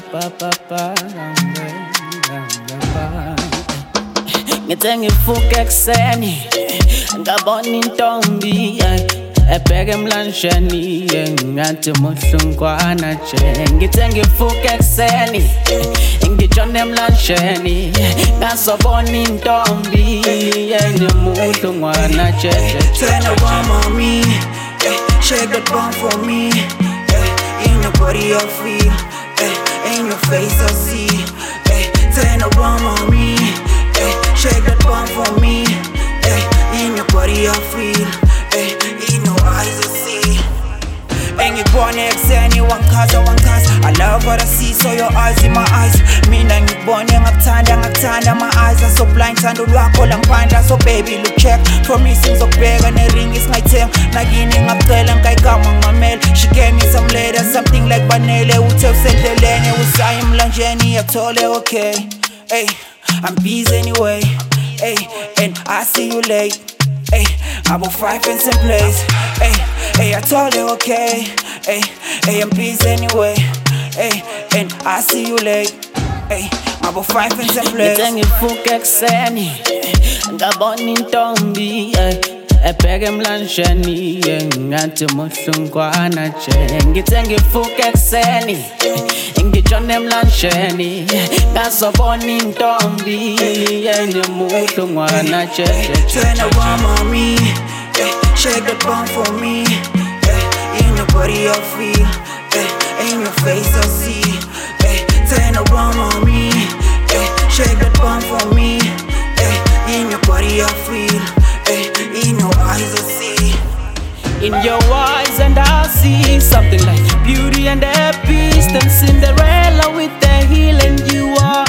Ngithe ngivuka ekuseni ngabona intombi ebheke emlanjeni ngathi muhlungwana nje. Ngithe ngivuka ekuseni ngitshona emlanjeni ngazobona intombi enemuhlungwana nje. Turn around, mommy, shake that bum for me. In your body I feel, in your face I see. Turn around, mommy, shake that bum for me. In your body I feel, in your eyes I see. Ngibone ekuseni wangichaza I love what I see, so your eyes in my eyes. Mina ngibone ngakuthanda my eyes are so blind, thando lwakho langiphanda. So baby look check, promise ngizokubheka nering isingayithenga. Nakini ngicela ngayigama ngamele. She gave me some letters, something like vanilla. Uthe usendleleni usaya emlanjeni yakuthole okay. Hey, I'm busy anyway. Hey, and I see you late. Hey, about 5 in some place. Hey, I told you okay. Hey, I'm busy anyway. Hey, and I see you late. Hey, about 5 in some place. Ngithe ngivuka ekuseni ngabona intombi ebheke emlanjeni ngathi muhlungwana nje. Ngithe ngivuka ekuseni ngitshona emlanjeni ngazobona intombi enemuhlungwana nje. Turn around, mommy, shake that bum for me. In your body I feel, in your face I see. Turn around, mommy, shake that bum for me. In your body I feel, in your eyes I see. In your eyes and I see something like Beauty and the Beast and Cinderella with the heel. And you are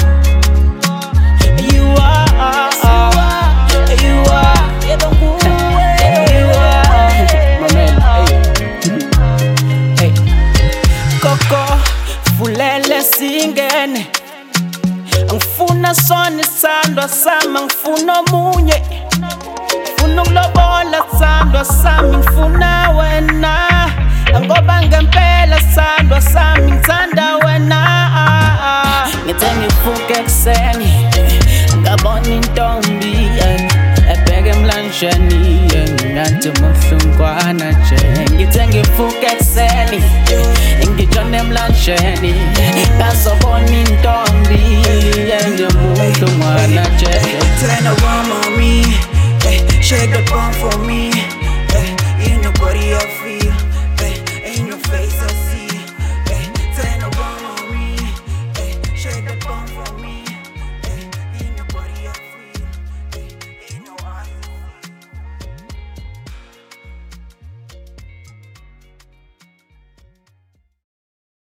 Koko fulele singene, ngifuna sona isandwa sami, ngifuna omunye, ngifuna ukulobola isandwa sami, ngifuna wena, ngoba ngempela isandwa sami ngithanda wena. Ngithe ngivuka ekuseni ngabona intombi ebheke emlanjeni ngathi muhlungwana nje. Ngithe ngivuka ekuseni ngitshona emlanjeni ngazobona intombi